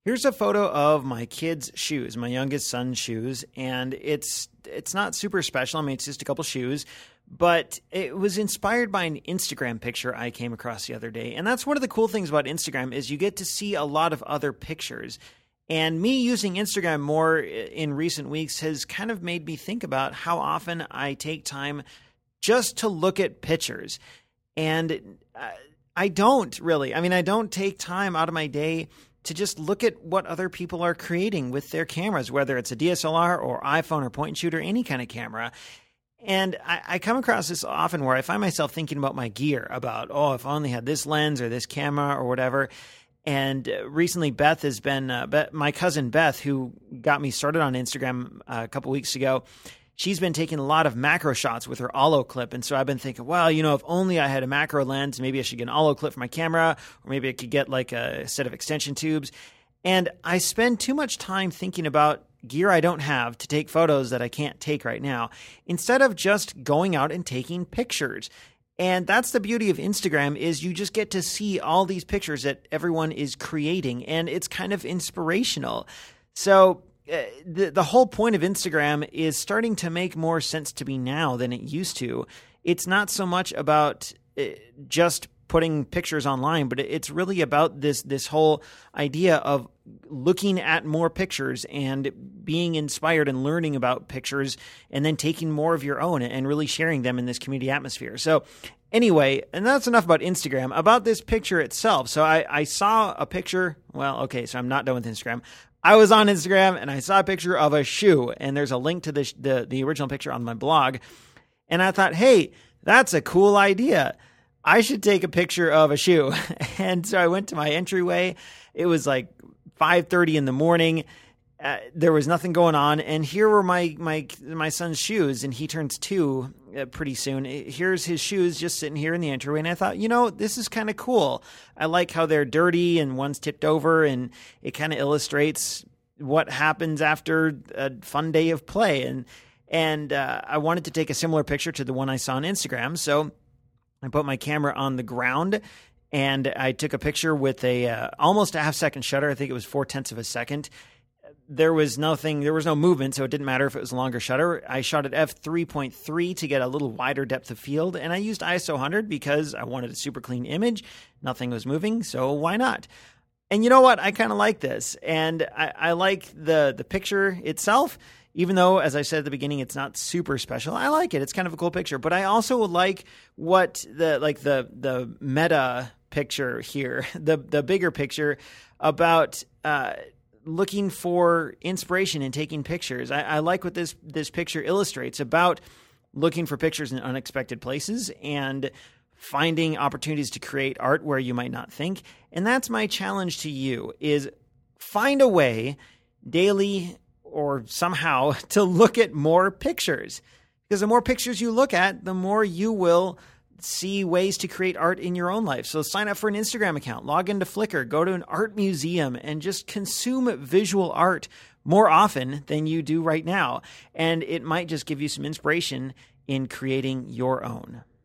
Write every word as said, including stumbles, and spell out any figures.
Here's a photo of my kid's shoes, my youngest son's shoes, and it's it's not super special. I mean, it's just a couple shoes, but it was inspired by an Instagram picture I came across the other day. And that's one of the cool things about Instagram is you get to see a lot of other pictures. And me using Instagram more in recent weeks has kind of made me think about how often I take time just to look at pictures. And I don't really. I mean, I don't take time out of my day to just look at what other people are creating with their cameras, whether it's a D S L R or iPhone or point and shoot or any kind of camera. And I, I come across this often where I find myself thinking about my gear, about, oh, if I only had this lens or this camera or whatever. And recently Beth has been, uh, Beth, my cousin Beth, who got me started on Instagram uh, a couple weeks ago, she's been taking a lot of macro shots with her Allo clip. And so I've been thinking, well, you know, if only I had a macro lens, maybe I should get an Allo clip for my camera, or maybe I could get like a set of extension tubes. And I spend too much time thinking about gear I don't have to take photos that I can't take right now, instead of just going out and taking pictures. And that's the beauty of Instagram, is you just get to see all these pictures that everyone is creating, and it's kind of inspirational. So uh, the, the whole point of Instagram is starting to make more sense to me now than it used to. It's not so much about uh, just putting pictures online, but it's really about this this whole idea of looking at more pictures and being inspired and learning about pictures, and then taking more of your own and really sharing them in this community atmosphere. So anyway, and that's enough about Instagram. About this picture itself. So I, I saw a picture. Well, okay, so I'm not done with Instagram. I was on Instagram and I saw a picture of a shoe, and there's a link to the the, the original picture on my blog. And I thought, hey, that's a cool idea. I should take a picture of a shoe. And so I went to my entryway. It was like five thirty in the morning. Uh, there was nothing going on. And here were my, my, my son's shoes, and he turns two uh, pretty soon. Here's his shoes just sitting here in the entryway. And I thought, you know, this is kind of cool. I like how they're dirty and one's tipped over, and it kind of illustrates what happens after a fun day of play. And, and uh, I wanted to take a similar picture to the one I saw on Instagram. So I put my camera on the ground, and I took a picture with a uh, almost a half second shutter. I think it was four tenths of a second. There was nothing, there was no movement, so it didn't matter if it was a longer shutter. I shot at f three point three to get a little wider depth of field, and I used I S O one hundred because I wanted a super clean image. Nothing was moving, so why not? And you know what? I kind of like this, and I, I like the the picture itself. Even though, as I said at the beginning, it's not super special, I like it. It's kind of a cool picture. But I also like what the like the the meta picture here, the the bigger picture about uh, looking for inspiration and taking pictures. I, I like what this this picture illustrates about looking for pictures in unexpected places and finding opportunities to create art where you might not think. And that's my challenge to you: is find a way daily or somehow to look at more pictures, because the more pictures you look at, the more you will see ways to create art in your own life. So sign up for an Instagram account, log into Flickr, go to an art museum, and just consume visual art more often than you do right now. And it might just give you some inspiration in creating your own.